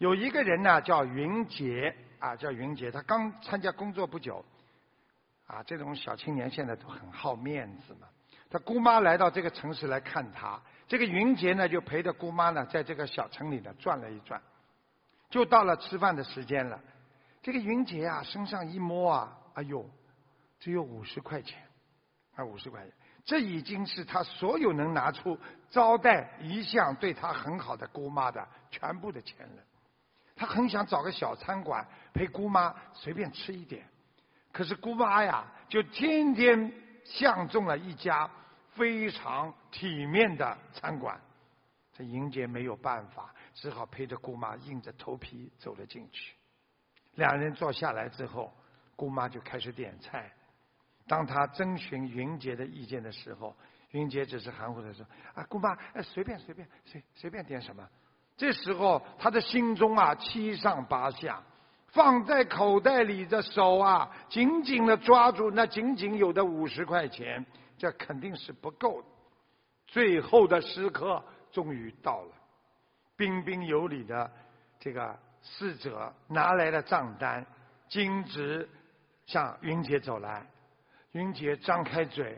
有一个人呢叫云杰啊，叫云杰，他刚参加工作不久啊，这种小青年现在都很好面子嘛。他姑妈来到这个城市来看他，这个云杰呢就陪着姑妈呢在这个小城里呢转了一转，就到了吃饭的时间了。这个云杰啊身上一摸啊，哎呦，只有50块钱啊，50块钱，这已经是他所有能拿出招待一向对他很好的姑妈的全部的钱了。他很想找个小餐馆陪姑妈随便吃一点，可是姑妈呀就天天相中了一家非常体面的餐馆。这云杰没有办法，只好陪着姑妈硬着头皮走了进去。两人坐下来之后，姑妈就开始点菜。当他征询云杰的意见的时候，云杰只是含糊地说：“啊，姑妈，随便点什么。”这时候他的心中啊七上八下，放在口袋里的手啊紧紧地抓住那仅仅有的50块钱，这肯定是不够的。最后的时刻终于到了，彬彬有礼的这个侍者拿来了账单，径直向云杰走来。云杰张开嘴，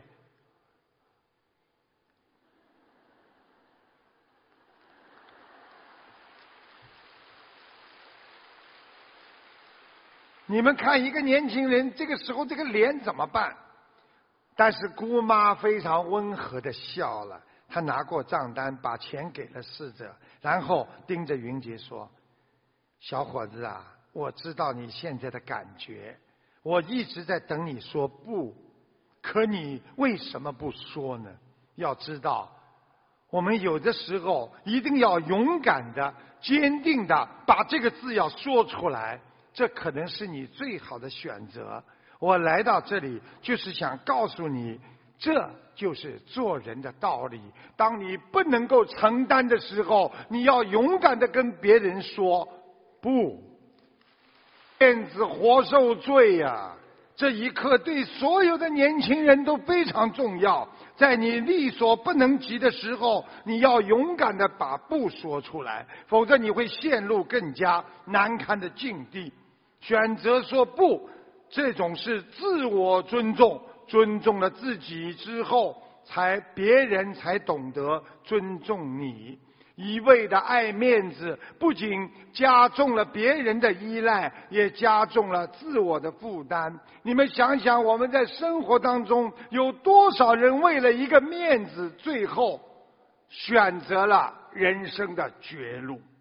你们看一个年轻人这个时候这个脸怎么办？但是姑妈非常温和地笑了，她拿过账单，把钱给了侍者，然后盯着云杰说：“小伙子啊，我知道你现在的感觉，我一直在等你说不，可你为什么不说呢？要知道，我们有的时候一定要勇敢的、坚定的把这个字要说出来，这可能是你最好的选择。我来到这里就是想告诉你，这就是做人的道理。当你不能够承担的时候，你要勇敢的跟别人说不。面子活受罪呀！这一刻对所有的年轻人都非常重要。在你力所不能及的时候，你要勇敢的把不说出来，否则你会陷入更加难堪的境地。选择说不，这种是自我尊重，尊重了自己之后，别人才懂得尊重你。一味的爱面子，不仅加重了别人的依赖，也加重了自我的负担。你们想想，我们在生活当中有多少人为了一个面子，最后选择了人生的绝路。